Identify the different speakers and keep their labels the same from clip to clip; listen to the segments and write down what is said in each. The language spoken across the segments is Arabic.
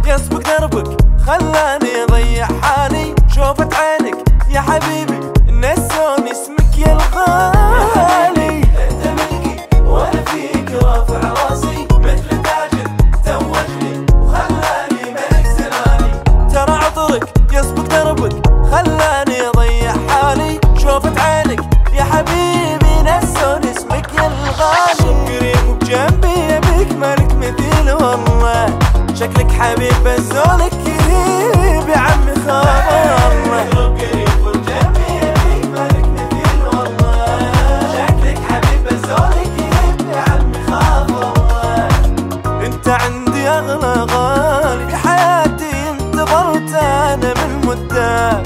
Speaker 1: يسبق دربك خلاني اضيع حالي. شوفت عينك يا حبيبي نسوني اسمك يا الغالي. انت ملكي وانا فيك رافع راسي، مثل تاجر توجني وخلاني ملك زماني. ترى عطرك يسبق دربك خلاني اضيع حالي. شوفت عينك يا حبيبي نسوني اسمك يا الغالي. قريب وبجنبي يبيك مالك مثيل والله، شكلك حبيب بس زولك قريب يا عمي خاب الله. قريب وبجنبي يبيك مالك مثيل والله، شكلك حبيب بس زولك قريب يا عمي خاب الله. انت عندي اغلى غالي في حياتي، انتظرت انا من مدة.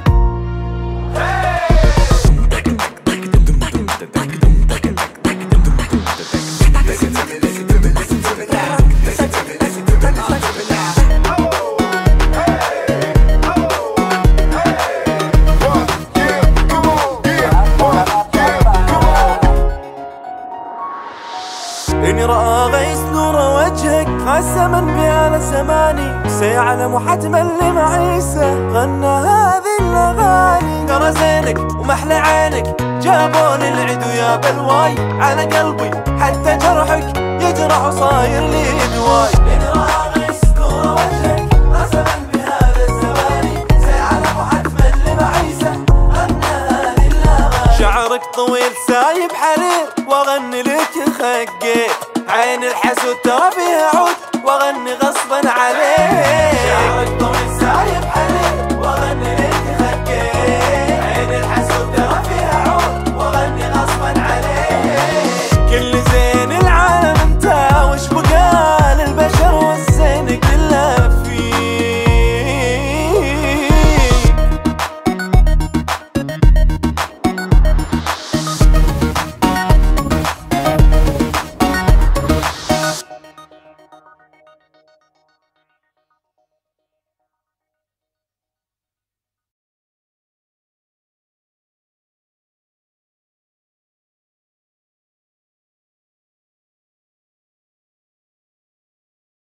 Speaker 1: إني رأى غيث نور وجهك الزمن بهذا زماني، سيعلم وحتما لمعيسى غنى هذه الأغاني. ترى زينك ومحلى عينك جابوني العيد ويا بلواي، على قلبي حتى جرحك يجرح وصاير لي دواي. إني رأى غيث نور وجهك الزمن بهذا الزماني، سيعلم وحتما لمعيسى غنى هذه الأغاني. شعرك طويل سايب حرير واغني لك خقيت، عين الحسود ترى فيها عود واغني غصبا عليك. شعرك طويل سايب